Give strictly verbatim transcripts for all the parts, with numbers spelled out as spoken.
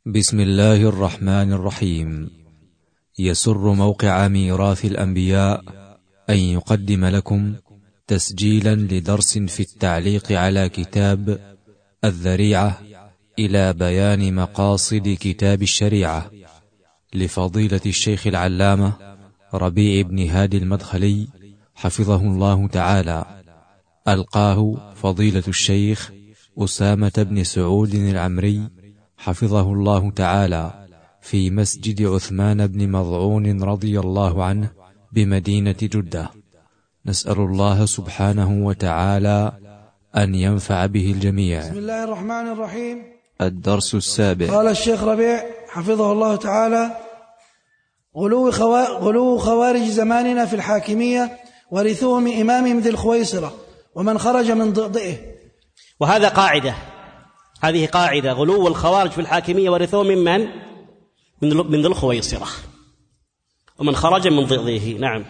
بسم الله الرحمن الرحيم. يسر موقع ميراث الأنبياء أن يقدم لكم تسجيلا لدرس في التعليق على كتاب الذريعة إلى بيان مقاصد كتاب الشريعة لفضيلة الشيخ العلامة ربيع بن هادي المدخلي حفظه الله تعالى. ألقاه فضيلة الشيخ أسامة بن سعود العمري حفظه الله تعالى في مسجد عثمان بن مظعون رضي الله عنه بمدينة جدة. نسأل الله سبحانه وتعالى أن ينفع به الجميع. بسم الله الرحمن الرحيم. الدرس السابع. قال الشيخ ربيع حفظه الله تعالى: غلو, خوا... غلو خوارج زماننا في الحاكمية ورثوه من إمامهم ذي الخويصرة ومن خرج من ضئضئه. وهذا قاعدة، هذه قاعدة: غلو الخوارج في الحاكمية ورثوه ممن؟ من ذي الخويصرة ومن خرج من ضئضئه. نعم.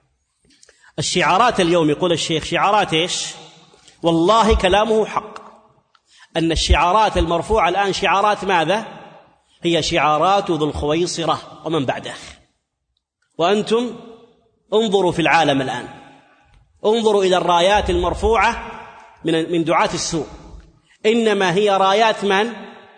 الشعارات اليوم، يقول الشيخ، شعارات إيش؟ والله كلامه حق، أن الشعارات المرفوعة الآن شعارات ماذا؟ هي شعارات ذو الخويصرة ومن بعده. وأنتم انظروا في العالم الآن، انظروا إلى الرايات المرفوعة من من دعاة السوء، إنما هي رايات من؟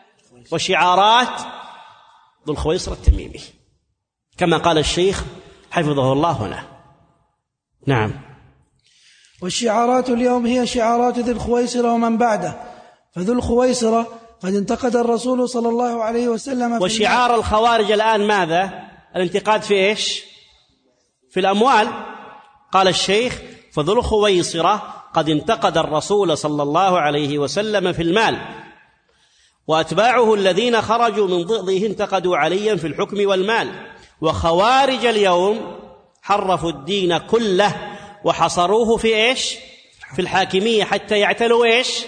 وشعارات ذو الخويصرة التميمي، كما قال الشيخ حفظه الله هنا. نعم. والشعارات اليوم هي شعارات ذي الخويصرة ومن بعده، فذو الخويصرة قد انتقد الرسول صلى الله عليه وسلم. وشعار الخوارج الآن ماذا؟ الانتقاد في إيش؟ في الأموال. قال الشيخ: فذو الخويصرة قد انتقد الرسول صلى الله عليه وسلم في المال، وأتباعه الذين خرجوا من ضئضه انتقدوا عليا في الحكم والمال. وخوارج اليوم حرفوا الدين كله وحصروه في إيش؟ في الحاكمية، حتى يعتلوا إيش؟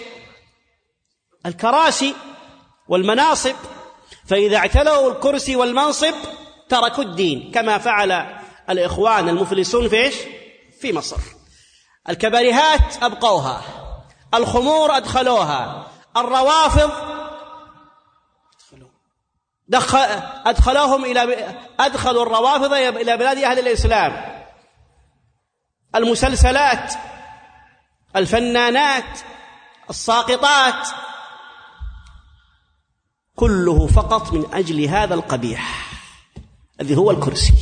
الكراسي والمناصب. فإذا اعتلوا الكرسي والمنصب تركوا الدين، كما فعل الإخوان المفلسون في إيش؟ في مصر. الكباريهات أبقوها، الخمور أدخلوها، الروافض دخل أدخلوهم إلى أدخلوا الروافض إلى بلاد أهل الإسلام. المسلسلات، الفنانات، الساقطات، كله فقط من أجل هذا القبيح الذي هو الكرسي.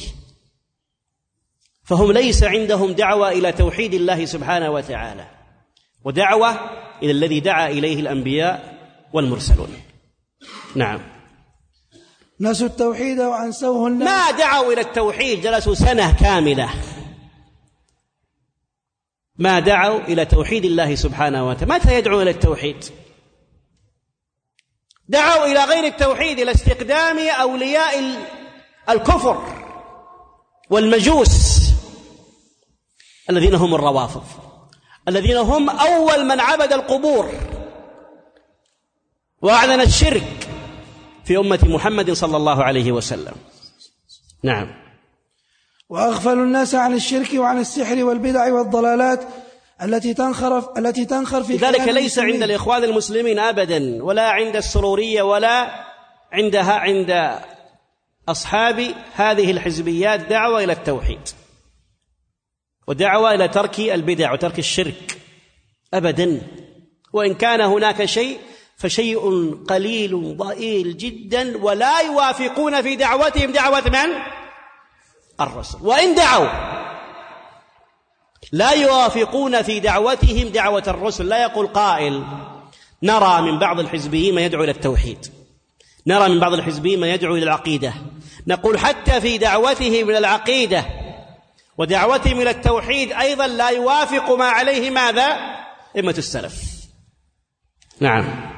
فهم ليس عندهم دعوة إلى توحيد الله سبحانه وتعالى، ودعوة إلى الذي دعا إليه الأنبياء والمرسلون. نعم. نسوا التوحيد وأنسوه الناس. ما دعوا إلى التوحيد، جلسوا سنة كاملة ما دعوا إلى توحيد الله سبحانه وتعالى. متى يدعون إلى التوحيد؟ دعوا إلى غير التوحيد، إلى استقدام أولياء الكفر والمجوس الذين هم الروافض، الذين هم أول من عبد القبور وأعلن الشرك في أمة محمد صلى الله عليه وسلم. نعم. وأغفلوا الناس عن الشرك وعن السحر والبدع والضلالات التي تنخر التي تنخر في ذلك. ليس عند الإخوان المسلمين أبدا، ولا عند السرورية، ولا عندها عند أصحاب هذه الحزبيات دعوة إلى التوحيد ودعوة إلى ترك البدع وترك الشرك أبدا. وإن كان هناك شيء فشيء قليل ضئيل جدا، ولا يوافقون في دعوتهم دعوة من؟ الرسول. وإن دعوا لا يوافقون في دعوتهم دعوة الرسل. لا يقول قائل: نرى من بعض الحزبيين ما يدعو إلى التوحيد، نرى من بعض الحزبيين ما يدعو إلى العقيدة. نقول حتى في دعوتهم إلى العقيدة ودعوتهم إلى التوحيد أيضا لا يوافق ما عليه ماذا؟ أئمة السلف. نعم.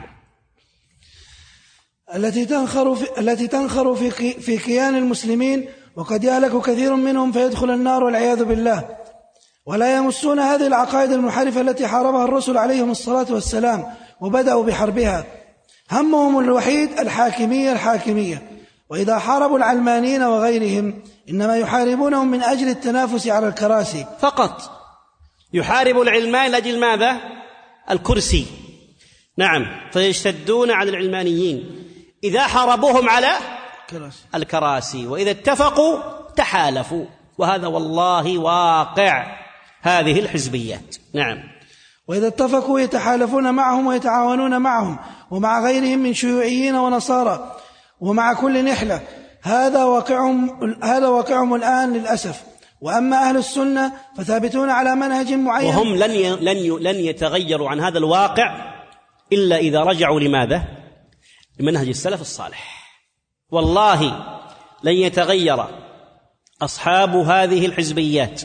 التي تنخر في التي تنخر في في كيان المسلمين، وقد يهلك كثير منهم فيدخل النار والعياذ بالله. ولا يمسون هذه العقائد المنحرفة التي حاربها الرسل عليهم الصلاة والسلام وبدأوا بحربها. همهم الوحيد الحاكمية الحاكمية. وإذا حاربوا العلمانيين وغيرهم إنما يحاربونهم من أجل التنافس على الكراسي فقط. يحارب العلمان لأجل ماذا؟ الكرسي. نعم. فيشتدون على العلمانيين. إذا حاربوهم على كراسي. الكراسي، وإذا اتفقوا تحالفوا، وهذا والله واقع هذه الحزبيات. نعم. وإذا اتفقوا يتحالفون معهم ويتعاونون معهم ومع غيرهم من شيوعيين ونصارى ومع كل نحلة. هذا واقعهم هذا واقعهم الآن للأسف. وأما أهل السنة فثابتون على منهج معين، وهم لن لن لن يتغيروا عن هذا الواقع إلا إذا رجعوا لماذا؟ لمنهج السلف الصالح. والله لن يتغير أصحاب هذه الحزبيات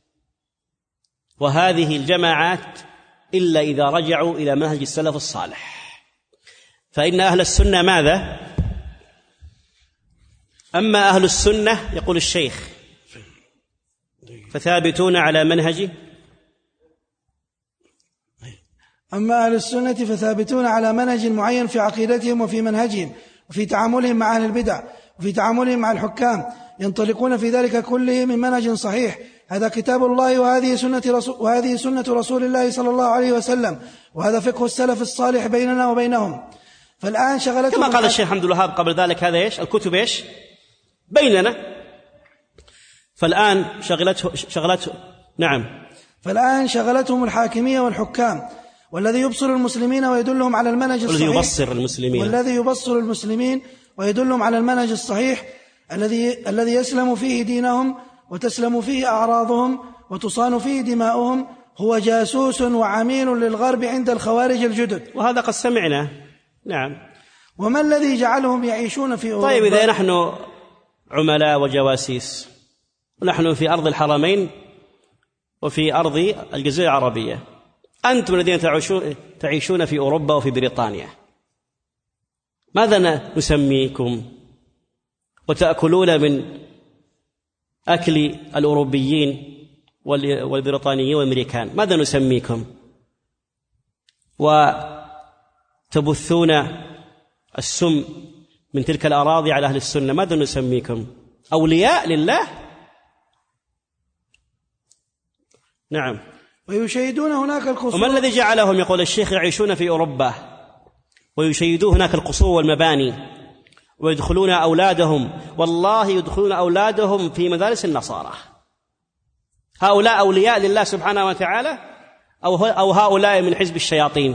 وهذه الجماعات إلا إذا رجعوا إلى منهج السلف الصالح. فإن أهل السنة ماذا؟ أما أهل السنة يقول الشيخ فثابتون على منهج أما أهل السنة فثابتون على منهج معين في عقيدتهم وفي منهجهم وفي تعاملهم مع أهل البدع وفي تعاملهم مع الحكام، ينطلقون في ذلك كله من منهج صحيح. هذا كتاب الله وهذه سنة رسول, وهذه سنة رسول الله صلى الله عليه وسلم، وهذا فقه السلف الصالح بيننا وبينهم. فالآن شغلتهم كما قال الشيخ حمد الوهاب قبل ذلك، هذا إيش؟ الكتب إيش؟ بيننا. فالآن شغلته شغلته نعم فالآن شغلتهم الحاكمية والحكام، والذي يبصر المسلمين ويدلهم على المنهج الصحيح والذي يبصر المسلمين والذي يبصر المسلمين ويدلهم على المنهج الصحيح الذي الذي يسلم فيه دينهم وتسلم فيه أعراضهم وتصان فيه دماؤهم، هو جاسوس وعميل للغرب عند الخوارج الجدد. وهذا قد سمعنا. نعم. وما الذي جعلهم يعيشون في أوروبا؟ طيب إذا نحن عملاء وجواسيس ونحن في أرض الحرمين وفي أرض الجزيرة العربية، أنتم الذين تعيشون في أوروبا وفي بريطانيا، ماذا نسميكم؟ وتأكلون من أكل الأوروبيين والبريطانيين والأمريكان، ماذا نسميكم؟ وتبثون السم من تلك الأراضي على أهل السنة، ماذا نسميكم؟ أولياء لله؟ نعم. ويشيدون هناك القصور. وما الذي جعلهم يقول الشيخ يعيشون في أوروبا ويشيدون هناك القصور والمباني ويدخلون أولادهم، والله يدخلون أولادهم في مدارس النصارى؟ هؤلاء أولياء لله سبحانه وتعالى أو هؤلاء من حزب الشياطين؟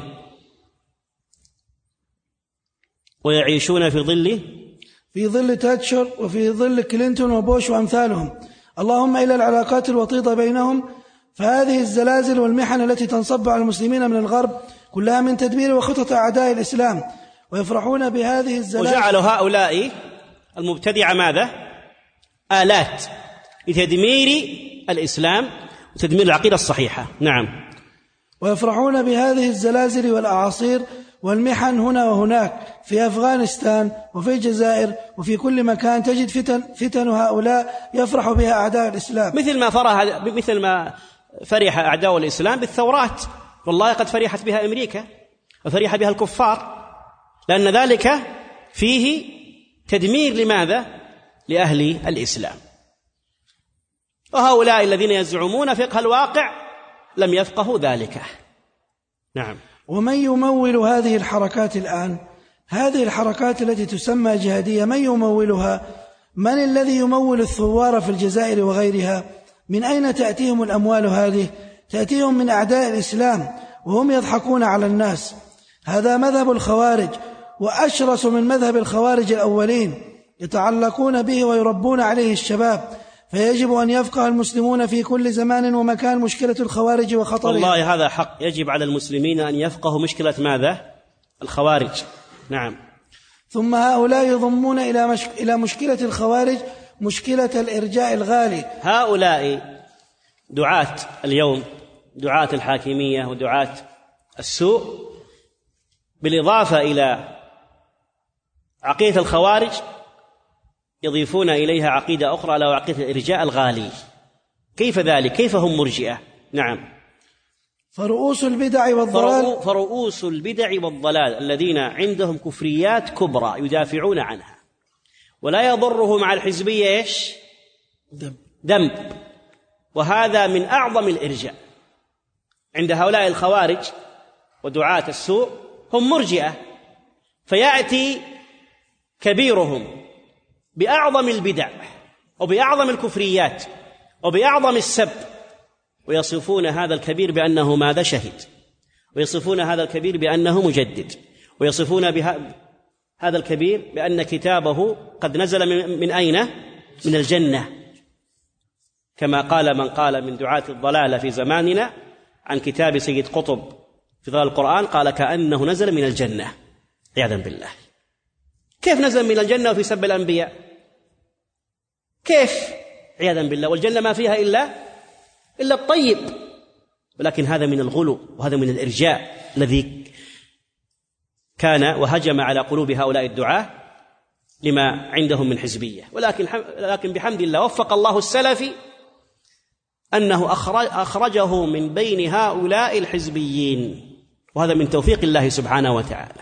ويعيشون في ظل في ظل تاتشر وفي ظل كلينتون وبوش وأمثالهم. اللهم إلى العلاقات الوطيدة بينهم. فهذه الزلازل والمحن التي تنصب على المسلمين من الغرب كلها من تدبير وخطط أعداء الإسلام، ويفرحون بهذه الزلازل. وجعلوا هؤلاء المبتدعة ماذا؟ آلات لتدمير الإسلام وتدمير العقيدة الصحيحة. نعم. ويفرحون بهذه الزلازل والأعاصير والمحن هنا وهناك في أفغانستان وفي الجزائر وفي كل مكان تجد فتن فتن هؤلاء يفرح بها أعداء الإسلام، مثل ما فرح مثل ما فرح أعداء الإسلام بالثورات. والله قد فرحت بها أمريكا وفرح بها الكفار، لأن ذلك فيه تدمير لماذا؟ لأهل الإسلام. وهؤلاء الذين يزعمون فقه الواقع لم يفقهوا ذلك. نعم. ومن يمول هذه الحركات الآن؟ هذه الحركات التي تسمى جهادية من يمولها؟ من الذي يمول الثوار في الجزائر وغيرها؟ من أين تأتيهم الأموال هذه؟ تأتيهم من أعداء الإسلام وهم يضحكون على الناس. هذا مذهب الخوارج، وأشرس من مذهب الخوارج الأولين، يتعلقون به ويربون عليه الشباب. فيجب أن يفقه المسلمون في كل زمان ومكان مشكلة الخوارج وخطرها. والله هذا حق، يجب على المسلمين أن يفقهوا مشكلة ماذا؟ الخوارج. نعم. ثم هؤلاء يضمون إلى, مش... إلى مشكلة الخوارج مشكلة الإرجاء الغالي. هؤلاء دعاة اليوم، دعاة الحاكمية ودعاة السوء، بالإضافة إلى عقيدة الخوارج يضيفون إليها عقيدة أخرى، لو عقيدة الإرجاء الغالي. كيف ذلك؟ كيف هم مرجئة؟ نعم. فرؤوس البدع والضلال فرؤوس البدع والضلال الذين عندهم كفريات كبرى يدافعون عنها، ولا يضره مع الحزبية إيش؟ دم. دم. وهذا من أعظم الإرجاء عند هؤلاء الخوارج ودعاة السوء، هم مرجئة. فيأتي كبيرهم بأعظم البدع وبأعظم الكفريات وبأعظم السب، ويصفون هذا الكبير بأنه ماذا شهد، ويصفون هذا الكبير بأنه مجدد، ويصفون بهذا الكبير بأن كتابه قد نزل من أين؟ من الجنة، كما قال من قال من دعاة الضلالة في زماننا عن كتاب سيد قطب في ظلال القرآن، قال كأنه نزل من الجنة عياذا بالله. كيف نزل من الجنة وفي سب الأنبياء؟ كيف؟ عياذا بالله. والجنة ما فيها إلا إلا الطيب، ولكن هذا من الغلو وهذا من الإرجاء الذي كان وهجم على قلوب هؤلاء الدعاة لما عندهم من حزبية. ولكن لكن بحمد الله وفق الله السلفي أنه أخرجه من بين هؤلاء الحزبيين، وهذا من توفيق الله سبحانه وتعالى.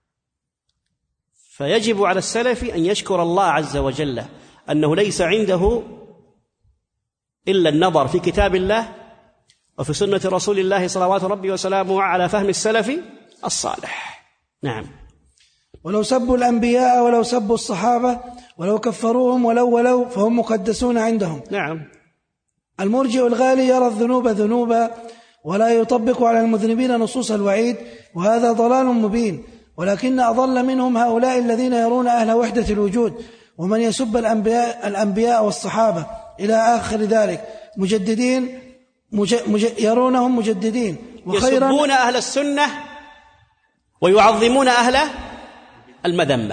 فيجب على السلف أن يشكر الله عز وجل أنه ليس عنده إلا النظر في كتاب الله وفي سنة رسول الله صلوات ربي وسلامه على فهم السلف الصالح. نعم. ولو سبوا الأنبياء ولو سبوا الصحابة ولو كفروهم ولو ولو فهم مقدسون عندهم. نعم. المرجئ الغالي يرى الذنوب ذنوبا ولا يطبق على المذنبين نصوص الوعيد، وهذا ضلال مبين. ولكن أضل منهم هؤلاء الذين يرون أهل وحدة الوجود، ومن يسب الأنبياء, الأنبياء والصحابة إلى آخر ذلك مجددين مج... مج... يرونهم مجددين. وخيرا يسبون أهل السنة ويعظمون أهل المذمة،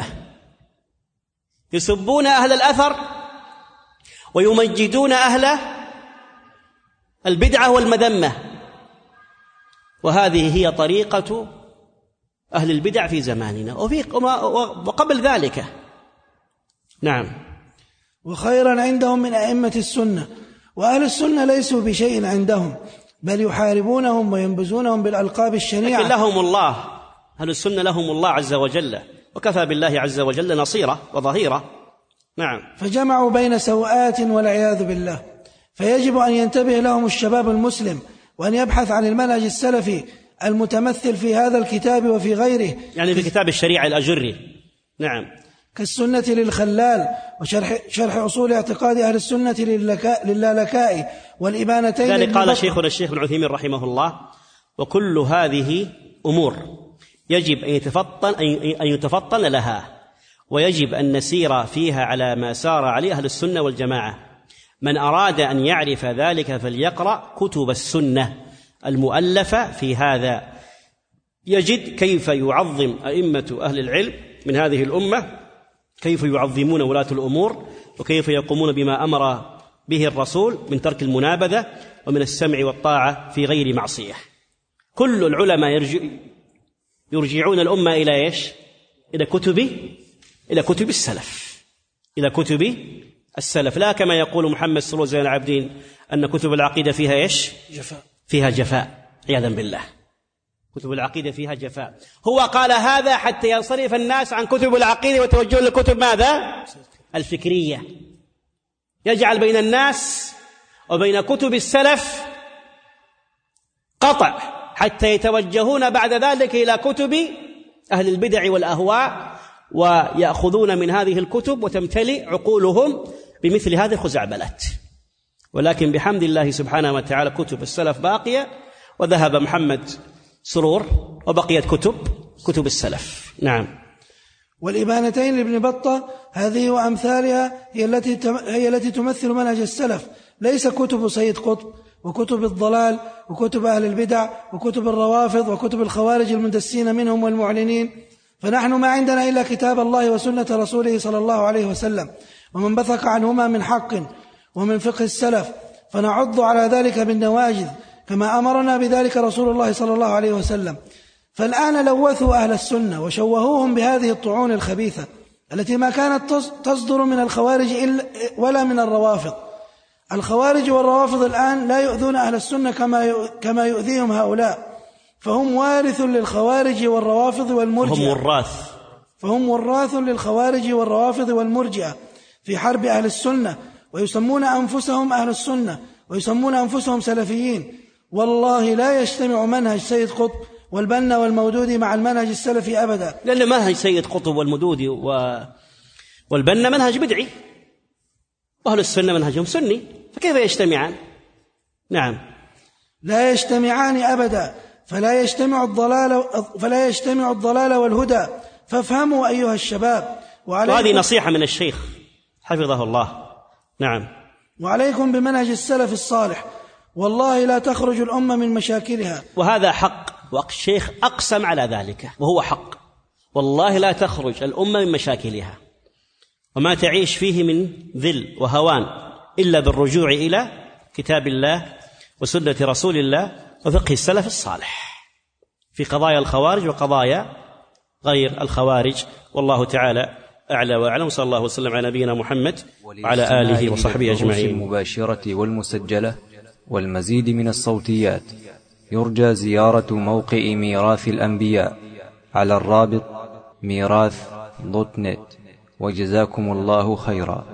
يسبون أهل الأثر ويمجدون أهل البدعة والمذمة، وهذه هي طريقة أهل البدع في زماننا وفي وقبل ذلك. نعم. وخيرا عندهم من أئمة السنة، وأهل السنة ليسوا بشيء عندهم، بل يحاربونهم وينبذونهم بالألقاب الشنيعة. لكن لهم الله، أهل السنة لهم الله عز وجل، وكفى بالله عز وجل نصيرا وظهيرا. نعم. فجمعوا بين سوءات والعياذ بالله، فيجب أن ينتبه لهم الشباب المسلم وأن يبحث عن المنهج السلفي المتمثل في هذا الكتاب وفي غيره، يعني في كتاب الشريعة الأجري. نعم. كالسنة للخلال وشرح شرح أصول اعتقاد أهل السنة للالكائي والإبانتين. ذلك قال شيخنا الشيخ ابن عثيمين رحمه الله: وكل هذه أمور يجب أن يتفطن أن يتفطن لها، ويجب أن نسير فيها على ما سار عليه أهل السنة والجماعة. من أراد أن يعرف ذلك فليقرأ كتب السنة المؤلفة في هذا، يجد كيف يعظم أئمة أهل العلم من هذه الأمة، كيف يعظمون ولاة الأمور، وكيف يقومون بما أمر به الرسول من ترك المنابذة ومن السمع والطاعة في غير معصية. كل العلماء يرجع يرجعون الأمة إلى إيش؟ إلى كتب إلى كتب السلف، إلى كتب السلف، لا كما يقول محمد سرور زين العابدين أن كتب العقيدة فيها إيش؟ جفاء. فيها جفاء عياذا بالله. كتب العقيدة فيها جفاء. هو قال هذا حتى ينصرف الناس عن كتب العقيدة وتوجهوا للكتب ماذا؟ الفكرية. يجعل بين الناس وبين كتب السلف قطع حتى يتوجهون بعد ذلك إلى كتب أهل البدع والأهواء، ويأخذون من هذه الكتب وتمتلئ عقولهم بمثل هذه الخزعبلات. ولكن بحمد الله سبحانه وتعالى كتب السلف باقية، وذهب محمد سرور وبقيت كتب كتب السلف. نعم. والإبانتين لابن بطة هذه وأمثالها هي التي هي التي تمثل منهج السلف، ليس كتب سيد قطب وكتب الضلال وكتب أهل البدع وكتب الروافض وكتب الخوارج المندسين منهم والمعلنين. فنحن ما عندنا إلا كتاب الله وسنة رسوله صلى الله عليه وسلم، ومن بثق عنهما من حق ومن فقه السلف، فنعض على ذلك بالنواجذ كما أمرنا بذلك رسول الله صلى الله عليه وسلم. فالآن لوثوا أهل السنة وشوهوهم بهذه الطعون الخبيثة التي ما كانت تصدر من الخوارج ولا من الروافض. الخوارج والروافض الآن لا يؤذون أهل السنة كما كما يؤذيهم هؤلاء، فهم وارث للخوارج والروافض والمرجئة. هم وراث فهم وراث للخوارج والروافض والمرجئة في حرب أهل السنة، ويسمون أنفسهم أهل السنة ويسمون أنفسهم سلفيين. والله لا يجتمع منهج سيد قطب والبنا والمودودي مع المنهج السلفي أبدا، لأن منهج سيد قطب والمودودي والبنا منهج بدعي، وأهل السنة منهجهم سني، فكيف يجتمعان؟ نعم. لا يجتمعان أبدا، فلا يجتمع الضلال فلا يجتمع الضلال والهدى، فافهموا أيها الشباب. وهذه نصيحة من الشيخ حفظه الله. نعم. وعليكم بمنهج السلف الصالح، والله لا تخرج الأمة من مشاكلها. وهذا حق، والشيخ أقسم على ذلك، وهو حق، والله لا تخرج الأمة من مشاكلها وما تعيش فيه من ذل وهوان إلا بالرجوع إلى كتاب الله وسنة رسول الله وفقه السلف الصالح في قضايا الخوارج وقضايا غير الخوارج. والله تعالى أعلى وأعلم. صلى الله وسلم على نبينا محمد وعلى آله وصحبه أجمعين. المباشرة والمسجلة والمزيد من الصوتيات يرجى زيارة موقع ميراث الأنبياء على الرابط ميراث دوت نت. وجزاكم الله خيرا.